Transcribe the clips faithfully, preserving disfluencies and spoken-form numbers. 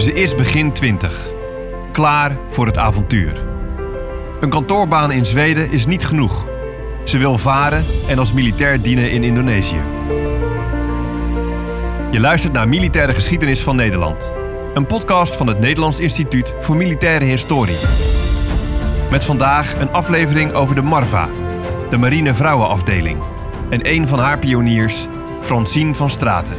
Ze is begin twintig. Klaar voor het avontuur. Een kantoorbaan in Zweden is niet genoeg. Ze wil varen en als militair dienen in Indonesië. Je luistert naar Militaire Geschiedenis van Nederland. Een podcast van het Nederlands Instituut voor Militaire Historie. Met vandaag een aflevering over de Marva, de Marine Vrouwenafdeling. En een van haar pioniers, Francine van Straten.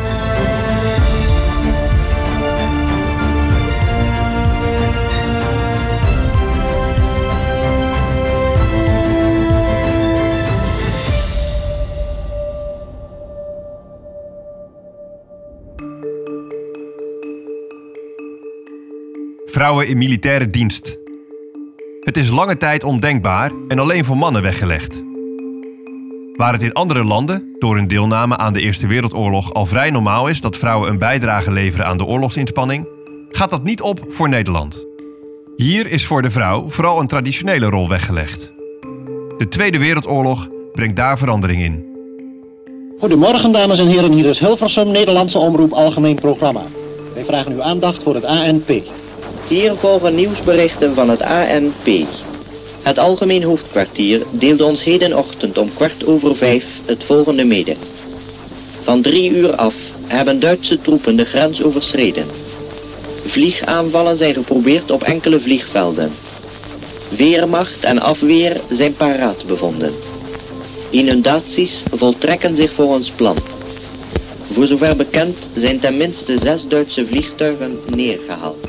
Vrouwen in militaire dienst. Het is lange tijd ondenkbaar en alleen voor mannen weggelegd. Waar het in andere landen, door hun deelname aan de Eerste Wereldoorlog, al vrij normaal is dat vrouwen een bijdrage leveren aan de oorlogsinspanning, gaat dat niet op voor Nederland. Hier is voor de vrouw vooral een traditionele rol weggelegd. De Tweede Wereldoorlog brengt daar verandering in. Goedemorgen dames en heren, hier is Hilversum, Nederlandse Omroep Algemeen Programma. Wij vragen uw aandacht voor het A N P. Hier volgen nieuwsberichten van het A N P. Het Algemeen Hoofdkwartier deelde ons hedenochtend om kwart over vijf het volgende mede. Van drie uur af hebben Duitse troepen de grens overschreden. Vliegaanvallen zijn geprobeerd op enkele vliegvelden. Weermacht en afweer zijn paraat bevonden. Inundaties voltrekken zich volgens plan. Voor zover bekend zijn ten minste zes Duitse vliegtuigen neergehaald.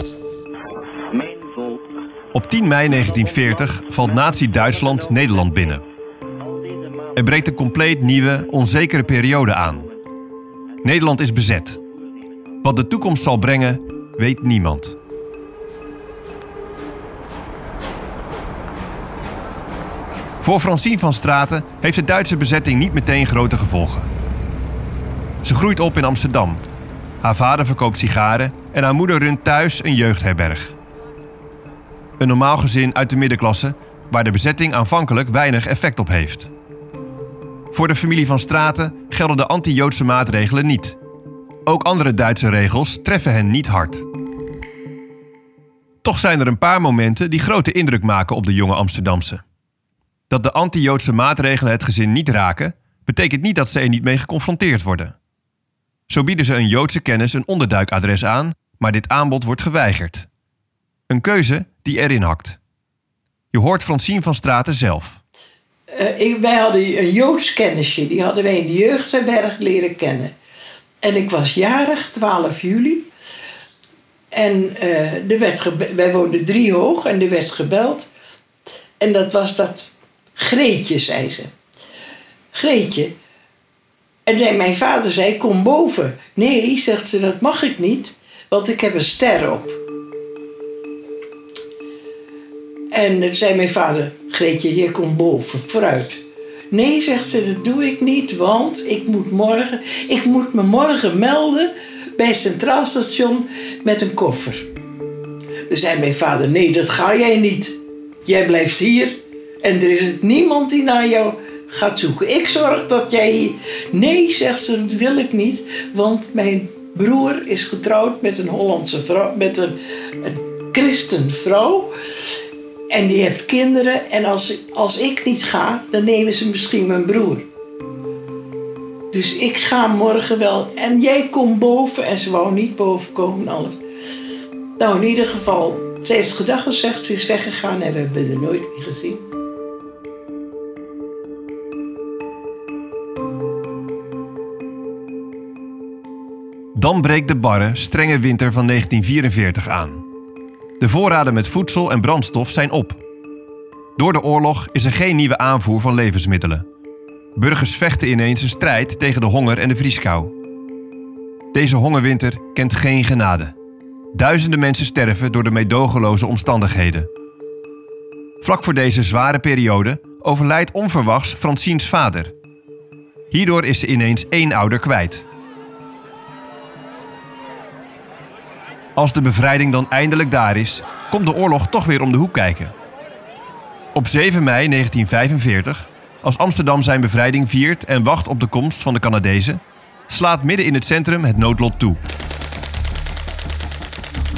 Op tien mei negentien veertig valt Nazi-Duitsland Nederland binnen. Er breekt een compleet nieuwe, onzekere periode aan. Nederland is bezet. Wat de toekomst zal brengen, weet niemand. Voor Francine van Straten heeft de Duitse bezetting niet meteen grote gevolgen. Ze groeit op in Amsterdam. Haar vader verkoopt sigaren en haar moeder runt thuis een jeugdherberg. Een normaal gezin uit de middenklasse, waar de bezetting aanvankelijk weinig effect op heeft. Voor de familie van Straten gelden de anti-Joodse maatregelen niet. Ook andere Duitse regels treffen hen niet hard. Toch zijn er een paar momenten die grote indruk maken op de jonge Amsterdamse. Dat de anti-Joodse maatregelen het gezin niet raken, betekent niet dat ze er niet mee geconfronteerd worden. Zo bieden ze een Joodse kennis een onderduikadres aan, maar dit aanbod wordt geweigerd. Een keuze die erin hakt. Je hoort Francine van Straten zelf. Uh, ik, wij hadden een Joods kennisje. Die hadden wij in de jeugdherberg leren kennen. En ik was jarig, twaalf juli. En uh, er werd gebe- wij woonden drie hoog en er werd gebeld. En dat was dat Greetje, zei ze. Greetje. En zei, mijn vader zei, kom boven. Nee, zegt ze, dat mag ik niet. Want ik heb een ster op. En zei mijn vader, Greetje, je komt boven, vooruit. Nee, zegt ze, dat doe ik niet, want ik moet morgen, ik moet me morgen melden bij het Centraal Station met een koffer. Dus zei mijn vader, nee, dat ga jij niet. Jij blijft hier en er is niemand die naar jou gaat zoeken. Ik zorg dat jij hier... Nee, zegt ze, dat wil ik niet, want mijn broer is getrouwd met een Hollandse vrouw, met een, een christenvrouw. En die heeft kinderen. En als, als ik niet ga, dan nemen ze misschien mijn broer. Dus ik ga morgen wel. En jij komt boven. En ze wou niet boven komen, alles. Nou, in ieder geval. Ze heeft gedag gezegd. Ze is weggegaan en we hebben haar nooit meer gezien. Dan breekt de barre, strenge winter van negentien vierenveertig aan. De voorraden met voedsel en brandstof zijn op. Door de oorlog is er geen nieuwe aanvoer van levensmiddelen. Burgers vechten ineens een strijd tegen de honger en de vrieskou. Deze hongerwinter kent geen genade. Duizenden mensen sterven door de meedogenloze omstandigheden. Vlak voor deze zware periode overlijdt onverwachts Francine's vader. Hierdoor is ze ineens één ouder kwijt. Als de bevrijding dan eindelijk daar is, komt de oorlog toch weer om de hoek kijken. Op zeven mei negentien vijfenveertig, als Amsterdam zijn bevrijding viert en wacht op de komst van de Canadezen, slaat midden in het centrum het noodlot toe.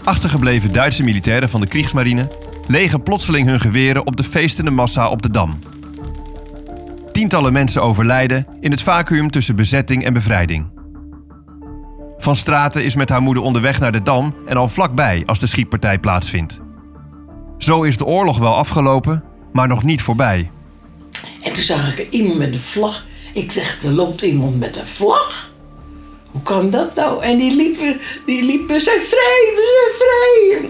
Achtergebleven Duitse militairen van de Kriegsmarine legen plotseling hun geweren op de feestende massa op de Dam. Tientallen mensen overlijden in het vacuüm tussen bezetting en bevrijding. Van Straten is met haar moeder onderweg naar de Dam en al vlakbij als de schietpartij plaatsvindt. Zo is de oorlog wel afgelopen, maar nog niet voorbij. En toen zag ik iemand met een vlag. Ik dacht, er loopt iemand met een vlag? Hoe kan dat nou? En die liepen, die liepen, we zijn vrij, we zijn vrij.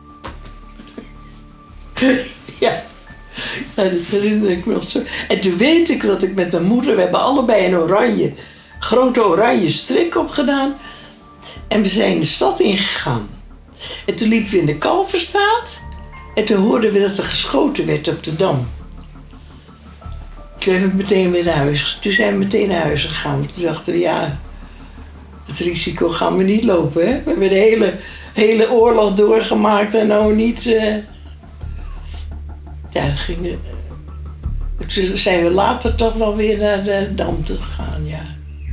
Ja. Ja, dat herinner ik me nog zo. En toen weet ik dat ik met mijn moeder, we hebben allebei een oranje, grote oranje strik opgedaan. En we zijn de stad ingegaan. En toen liepen we in de Kalverstraat. En toen hoorden we dat er geschoten werd op de Dam. Toen hebben we meteen weer naar huis. Toen zijn we meteen naar huis gegaan. Want toen dachten we, ja, het risico gaan we niet lopen. Hè? We hebben de hele, hele oorlog doorgemaakt en nou niet... Uh... Ja, dan gingen... Toen zijn we later toch wel weer naar de Dam te gaan, ja.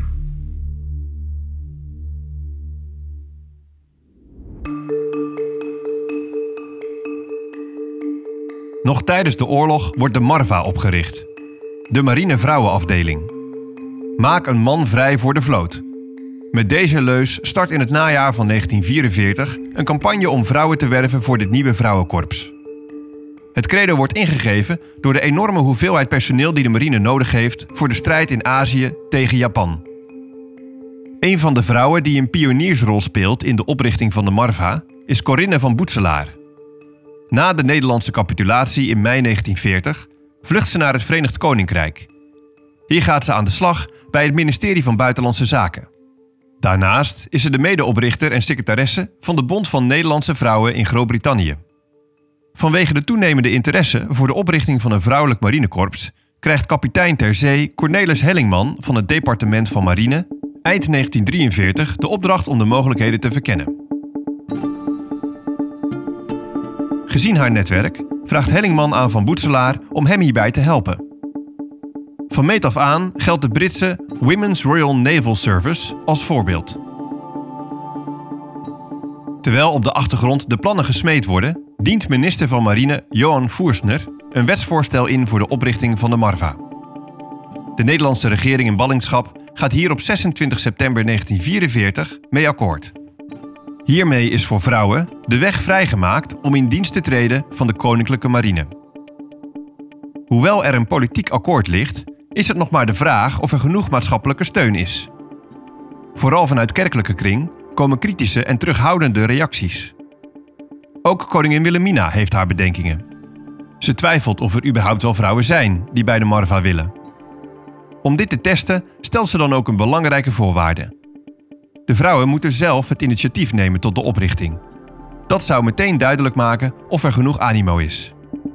Nog tijdens de oorlog wordt de Marva opgericht. De Marine Vrouwenafdeling. Maak een man vrij voor de vloot. Met deze leus start in het najaar van negentien vierenveertig een campagne om vrouwen te werven voor dit nieuwe vrouwenkorps. Het credo wordt ingegeven door de enorme hoeveelheid personeel die de marine nodig heeft voor de strijd in Azië tegen Japan. Een van de vrouwen die een pioniersrol speelt in de oprichting van de Marva is Corinne van Boetselaar. Na de Nederlandse capitulatie in mei negentien veertig vlucht ze naar het Verenigd Koninkrijk. Hier gaat ze aan de slag bij het ministerie van Buitenlandse Zaken. Daarnaast is ze de medeoprichter en secretaresse van de Bond van Nederlandse Vrouwen in Groot-Brittannië. Vanwege de toenemende interesse voor de oprichting van een vrouwelijk marinekorps krijgt kapitein ter zee Cornelis Hellingman van het departement van Marine eind negentien drieënveertig de opdracht om de mogelijkheden te verkennen. Gezien haar netwerk vraagt Hellingman aan Van Boetselaar om hem hierbij te helpen. Van meet af aan geldt de Britse Women's Royal Naval Service als voorbeeld. Terwijl op de achtergrond de plannen gesmeed worden, dient minister van Marine Johan Voersner een wetsvoorstel in voor de oprichting van de Marva. De Nederlandse regering in ballingschap gaat hier op zesentwintig september negentien vierenveertig mee akkoord. Hiermee is voor vrouwen de weg vrijgemaakt om in dienst te treden van de Koninklijke Marine. Hoewel er een politiek akkoord ligt, is het nog maar de vraag of er genoeg maatschappelijke steun is. Vooral vanuit kerkelijke kring komen kritische en terughoudende reacties. Ook koningin Wilhelmina heeft haar bedenkingen. Ze twijfelt of er überhaupt wel vrouwen zijn die bij de Marva willen. Om dit te testen stelt ze dan ook een belangrijke voorwaarde. De vrouwen moeten zelf het initiatief nemen tot de oprichting. Dat zou meteen duidelijk maken of er genoeg animo is.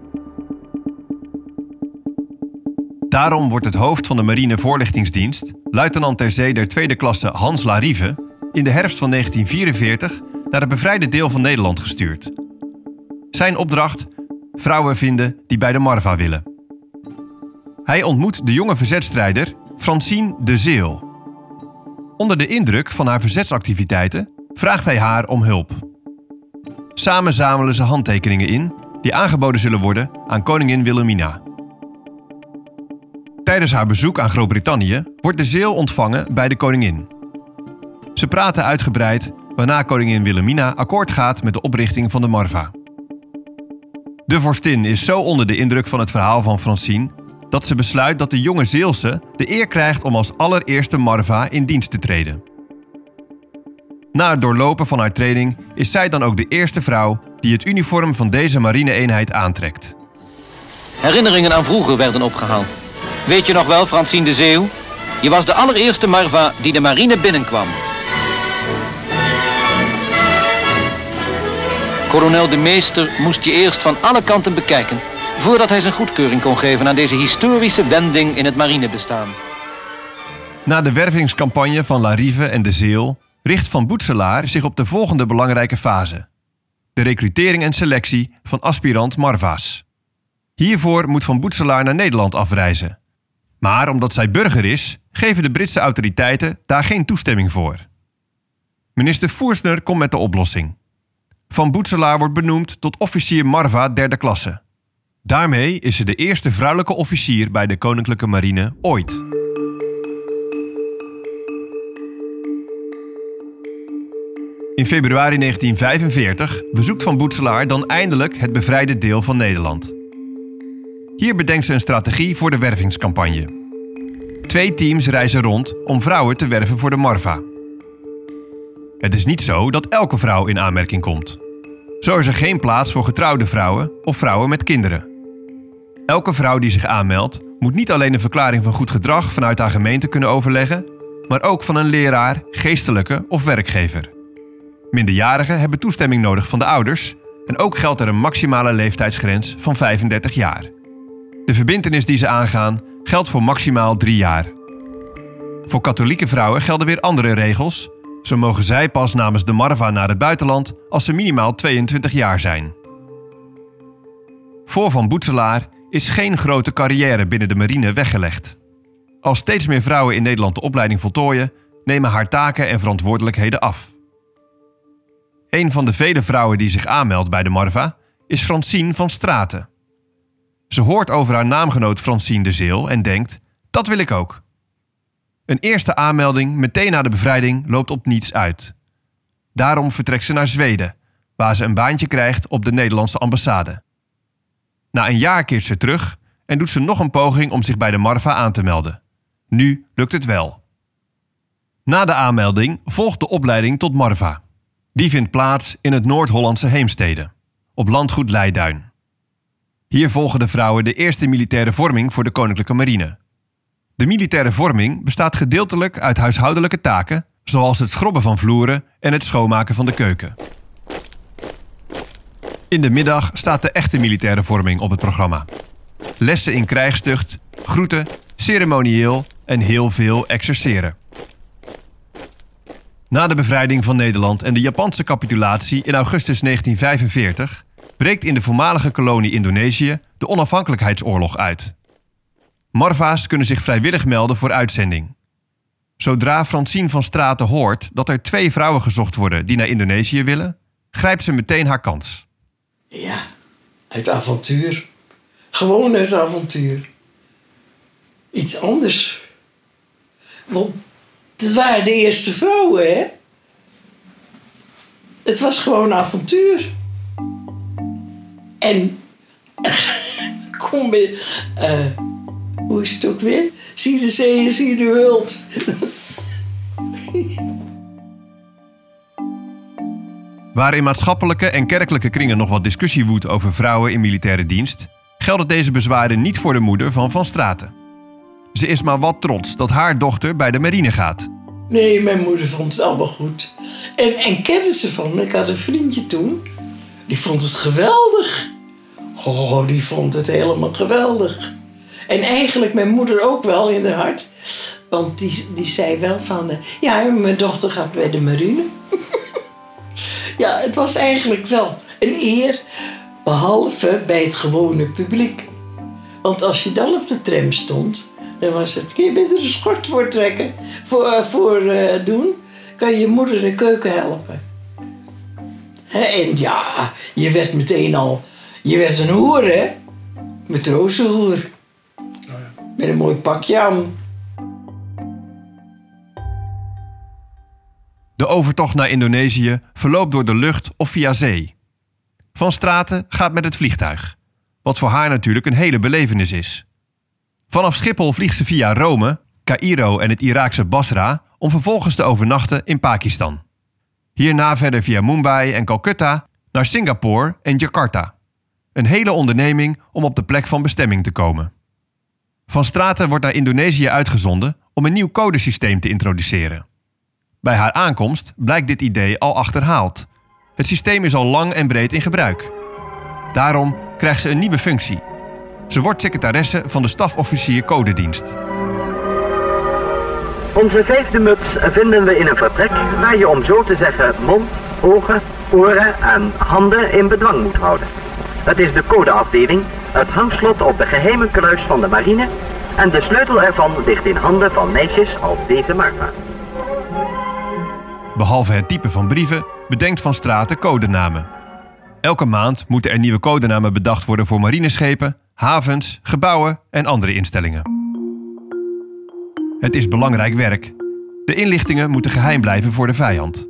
Daarom wordt het hoofd van de Marine Voorlichtingsdienst, luitenant ter zee der tweede klasse Hans Larive, in de herfst van negentien vierenveertig naar het bevrijde deel van Nederland gestuurd. Zijn opdracht: vrouwen vinden die bij de Marva willen. Hij ontmoet de jonge verzetstrijder Francine de Zeeuw. Onder de indruk van haar verzetsactiviteiten vraagt hij haar om hulp. Samen zamelen ze handtekeningen in die aangeboden zullen worden aan koningin Wilhelmina. Tijdens haar bezoek aan Groot-Brittannië wordt de Zeeuw ontvangen bij de koningin. Ze praten uitgebreid, waarna koningin Wilhelmina akkoord gaat met de oprichting van de Marva. De vorstin is zo onder de indruk van het verhaal van Francine dat ze besluit dat de jonge Zeeuwse de eer krijgt om als allereerste Marva in dienst te treden. Na het doorlopen van haar training is zij dan ook de eerste vrouw die het uniform van deze marine-eenheid aantrekt. Herinneringen aan vroeger werden opgehaald. Weet je nog wel, Francine de Zeeuw? Je was de allereerste Marva die de marine binnenkwam. Kolonel de Meester moest je eerst van alle kanten bekijken voordat hij zijn goedkeuring kon geven aan deze historische wending in het marinebestaan. Na de wervingscampagne van Larive en de Zeeuw richt Van Boetselaar zich op de volgende belangrijke fase: de recrutering en selectie van aspirant Marva's. Hiervoor moet Van Boetselaar naar Nederland afreizen. Maar omdat zij burger is, geven de Britse autoriteiten daar geen toestemming voor. Minister Voersner komt met de oplossing. Van Boetselaar wordt benoemd tot officier Marva derde klasse. Daarmee is ze de eerste vrouwelijke officier bij de Koninklijke Marine ooit. In februari negentien vijfenveertig bezoekt Van Boetselaar dan eindelijk het bevrijde deel van Nederland. Hier bedenkt ze een strategie voor de wervingscampagne. Twee teams reizen rond om vrouwen te werven voor de Marva. Het is niet zo dat elke vrouw in aanmerking komt. Zo is er geen plaats voor getrouwde vrouwen of vrouwen met kinderen. Elke vrouw die zich aanmeldt moet niet alleen een verklaring van goed gedrag vanuit haar gemeente kunnen overleggen, maar ook van een leraar, geestelijke of werkgever. Minderjarigen hebben toestemming nodig van de ouders en ook geldt er een maximale leeftijdsgrens van vijfendertig jaar. De verbintenis die ze aangaan geldt voor maximaal drie jaar. Voor katholieke vrouwen gelden weer andere regels. Zo mogen zij pas namens de Marva naar het buitenland als ze minimaal tweeëntwintig jaar zijn. Voor Van Boetselaar is geen grote carrière binnen de marine weggelegd. Als steeds meer vrouwen in Nederland de opleiding voltooien, nemen haar taken en verantwoordelijkheden af. Een van de vele vrouwen die zich aanmeldt bij de Marva is Francine van Straten. Ze hoort over haar naamgenoot Francine de Zeel en denkt, dat wil ik ook. Een eerste aanmelding meteen na de bevrijding loopt op niets uit. Daarom vertrekt ze naar Zweden, waar ze een baantje krijgt op de Nederlandse ambassade. Na een jaar keert ze terug en doet ze nog een poging om zich bij de Marva aan te melden. Nu lukt het wel. Na de aanmelding volgt de opleiding tot Marva. Die vindt plaats in het Noord-Hollandse Heemstede, op landgoed Leiduin. Hier volgen de vrouwen de eerste militaire vorming voor de Koninklijke Marine. De militaire vorming bestaat gedeeltelijk uit huishoudelijke taken, zoals het schrobben van vloeren en het schoonmaken van de keuken. In de middag staat de echte militaire vorming op het programma. Lessen in krijgstucht, groeten, ceremonieel en heel veel exerceren. Na de bevrijding van Nederland en de Japanse capitulatie in augustus negentien vijfenveertig breekt in de voormalige kolonie Indonesië de onafhankelijkheidsoorlog uit. Marva's kunnen zich vrijwillig melden voor uitzending. Zodra Francine van Straten hoort dat er twee vrouwen gezocht worden die naar Indonesië willen, grijpt ze meteen haar kans. Ja, uit avontuur. Gewoon uit avontuur. Iets anders. Want het waren de eerste vrouwen, hè? Het was gewoon avontuur. En kom bij, uh, hoe is het ook weer? Zie de zee en zie de hult. Waar in maatschappelijke en kerkelijke kringen nog wat discussie woedt over vrouwen in militaire dienst, gelden deze bezwaren niet voor de moeder van Van Straten. Ze is maar wat trots dat haar dochter bij de marine gaat. Nee, mijn moeder vond het allemaal goed. En, en kende ze van me. Ik had een vriendje toen. Die vond het geweldig. Oh, die vond het helemaal geweldig. En eigenlijk mijn moeder ook wel in haar hart. Want die, die zei wel van... Uh, ja, mijn dochter gaat bij de marine. Ja, het was eigenlijk wel een eer. Behalve bij het gewone publiek. Want als je dan op de tram stond... dan was het... kun je beter een schort voortrekken? Voor, uh, voor uh, doen? Kan je je moeder in de keuken helpen? He, en ja, je werd meteen al... je werd een hoer, hè? Matrozenhoer. Oh ja. Met een mooi pakje aan. De overtocht naar Indonesië verloopt door de lucht of via zee. Van Straten gaat met het vliegtuig. Wat voor haar natuurlijk een hele belevenis is. Vanaf Schiphol vliegt ze via Rome, Caïro en het Iraakse Basra... om vervolgens te overnachten in Pakistan. Hierna verder via Mumbai en Calcutta naar Singapore en Jakarta. Een hele onderneming om op de plek van bestemming te komen. Van Straten wordt naar Indonesië uitgezonden om een nieuw codesysteem te introduceren. Bij haar aankomst blijkt dit idee al achterhaald. Het systeem is al lang en breed in gebruik. Daarom krijgt ze een nieuwe functie. Ze wordt secretaresse van de stafofficier codedienst. Onze vijfde muts vinden we in een vertrek waar je om zo te zeggen mond, ogen, oren en handen in bedwang moet houden. Het is de codeafdeling, het hangslot op de geheime kluis van de marine en de sleutel ervan ligt in handen van meisjes als deze Marva. Behalve het typen van brieven bedenkt Van Straten codenamen. Elke maand moeten er nieuwe codenamen bedacht worden voor marineschepen, havens, gebouwen en andere instellingen. Het is belangrijk werk. De inlichtingen moeten geheim blijven voor de vijand.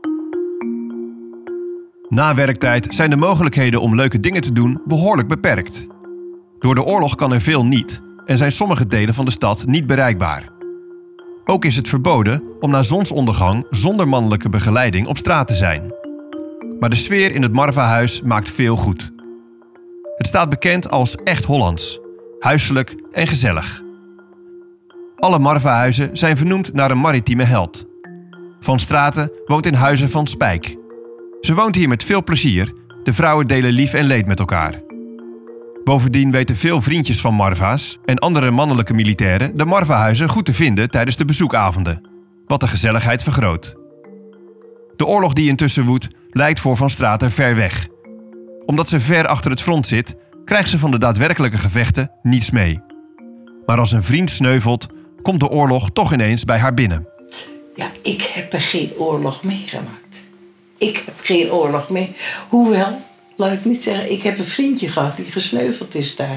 Na werktijd zijn de mogelijkheden om leuke dingen te doen behoorlijk beperkt. Door de oorlog kan er veel niet en zijn sommige delen van de stad niet bereikbaar. Ook is het verboden om na zonsondergang zonder mannelijke begeleiding op straat te zijn. Maar de sfeer in het Marva-huis maakt veel goed. Het staat bekend als echt Hollands, huiselijk en gezellig. Alle Marva-huizen zijn vernoemd naar een maritieme held. Van Straten woont in Huizen van Spijk. Ze woont hier met veel plezier, de vrouwen delen lief en leed met elkaar. Bovendien weten veel vriendjes van Marva's en andere mannelijke militairen de Marva-huizen goed te vinden tijdens de bezoekavonden, wat de gezelligheid vergroot. De oorlog die intussen woedt, lijkt voor Van Straten ver weg. Omdat ze ver achter het front zit, krijgt ze van de daadwerkelijke gevechten niets mee. Maar als een vriend sneuvelt, komt de oorlog toch ineens bij haar binnen. Ja, ik heb er geen oorlog meegemaakt. Ik heb geen oorlog mee. Hoewel, laat ik niet zeggen, ik heb een vriendje gehad die gesneuveld is daar.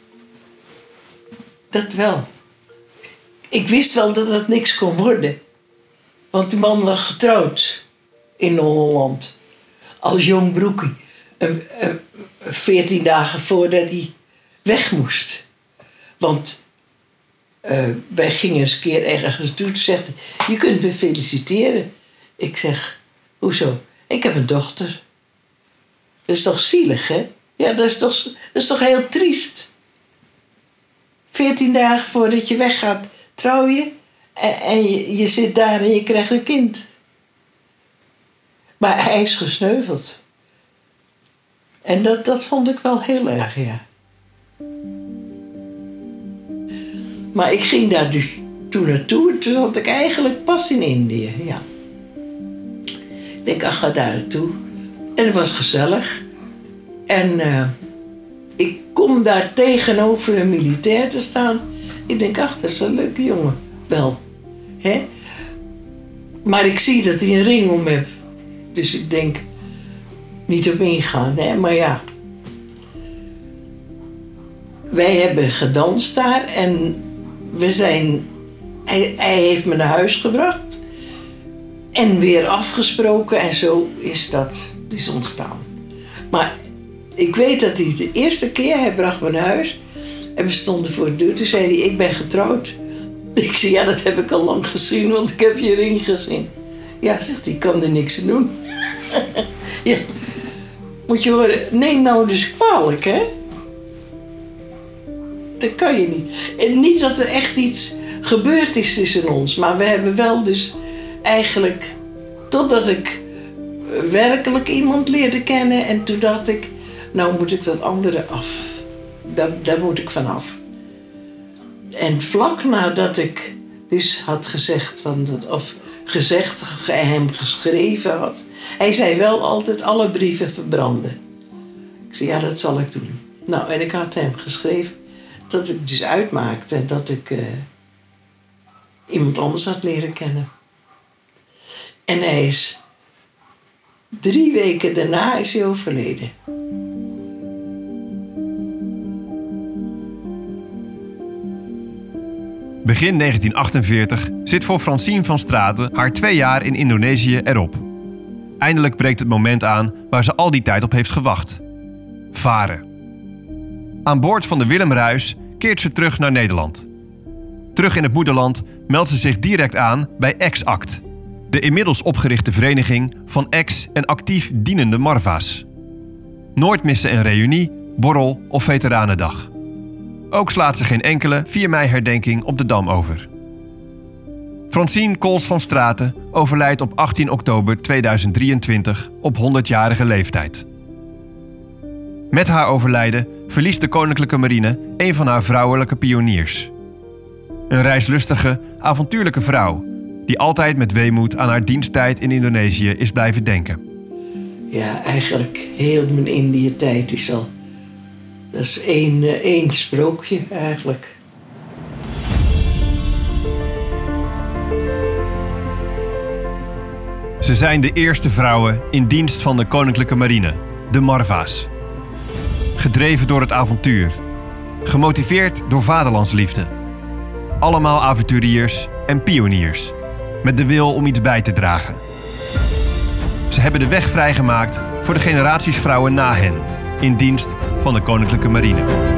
Dat wel. Ik wist wel dat het niks kon worden. Want die man was getrouwd in Holland. Als jong broekie. Veertien dagen voordat hij weg moest. Want uh, wij gingen eens een keer ergens toe. Toen zegt hij, je kunt me feliciteren. Ik zeg, hoezo? Ik heb een dochter. Dat is toch zielig, hè? Ja, dat is toch, dat is toch heel triest. Veertien dagen voordat je weggaat, trouw je. En, en je, je zit daar en je krijgt een kind. Maar hij is gesneuveld. En dat, dat vond ik wel heel erg, ja. Maar ik ging daar dus toen naartoe. Toen zat ik eigenlijk pas in Indië, ja. Ik denk, ach, ga daar naartoe. En het was gezellig. En uh, ik kom daar tegenover een militair te staan. Ik denk, ach, dat is een leuke jongen. Wel. Hè? Maar ik zie dat hij een ring om heeft. Dus ik denk, niet op ingaan, hè? Maar ja. Wij hebben gedanst daar en we zijn... Hij, hij heeft me naar huis gebracht. En weer afgesproken en zo is dat is ontstaan. Maar ik weet dat hij de eerste keer, hij bracht me naar huis. En we stonden voor de deur. Toen zei hij, ik ben getrouwd. Ik zei, ja, dat heb ik al lang gezien, want ik heb je ring gezien. Ja, zegt hij, ik kan er niks aan doen. Ja. Moet je horen, neem nou dus kwalijk, hè? Dat kan je niet. En niet dat er echt iets gebeurd is tussen ons. Maar we hebben wel dus eigenlijk... Totdat ik werkelijk iemand leerde kennen. En toen dacht ik, nou moet ik dat andere af. Daar, daar moet ik vanaf. En vlak nadat ik dus had gezegd... Van dat, of gezegd, hem geschreven had... Hij zei wel altijd alle brieven verbranden. Ik zei, ja, dat zal ik doen. Nou, en ik had hem geschreven dat ik dus uitmaakte... dat ik uh, iemand anders had leren kennen. En hij is... Drie weken daarna is hij overleden. Begin negentien achtenveertig zit voor Francine van Straten haar twee jaar in Indonesië erop. Eindelijk breekt het moment aan waar ze al die tijd op heeft gewacht. Varen. Aan boord van de Willem Ruijs keert ze terug naar Nederland. Terug in het moederland meldt ze zich direct aan bij Ex-Act, de inmiddels opgerichte vereniging van ex- en actief dienende Marva's. Nooit missen een reunie, borrel of veteranendag. Ook slaat ze geen enkele vier mei herdenking op de Dam over. Francine Kools van Straten overlijdt op achttien oktober tweeduizend drieëntwintig op honderdjarige leeftijd. Met haar overlijden verliest de Koninklijke Marine een van haar vrouwelijke pioniers. Een reislustige, avontuurlijke vrouw die altijd met weemoed aan haar diensttijd in Indonesië is blijven denken. Ja, eigenlijk heel mijn Indië-tijd is al... Dat is één, één sprookje eigenlijk. Ze zijn de eerste vrouwen in dienst van de Koninklijke Marine. de Marva's. Gedreven door het avontuur. Gemotiveerd door vaderlandsliefde. Allemaal avonturiers en pioniers. Met de wil om iets bij te dragen. Ze hebben de weg vrijgemaakt voor de generaties vrouwen na hen. In dienst van de Koninklijke Marine.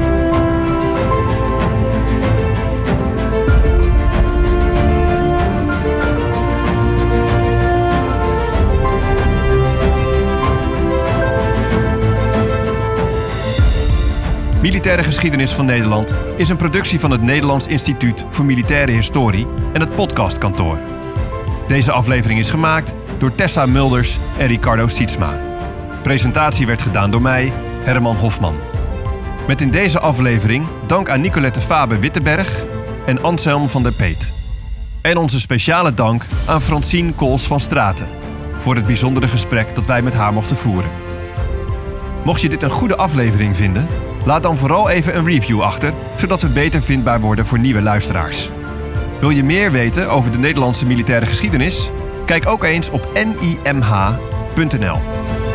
Militaire Geschiedenis van Nederland is een productie van het Nederlands Instituut voor Militaire Historie en het Podcastkantoor. Deze aflevering is gemaakt door Tessa Mulders en Ricardo Sietsma. Presentatie werd gedaan door mij, Herman Hofman. Met in deze aflevering dank aan Nicolette Fabe-Witteberg en Anselm van der Peet. En onze speciale dank aan Francine Kools van Straten voor het bijzondere gesprek dat wij met haar mochten voeren. Mocht je dit een goede aflevering vinden, laat dan vooral even een review achter, zodat we beter vindbaar worden voor nieuwe luisteraars. Wil je meer weten over de Nederlandse militaire geschiedenis? Kijk ook eens op N I M H punt N L.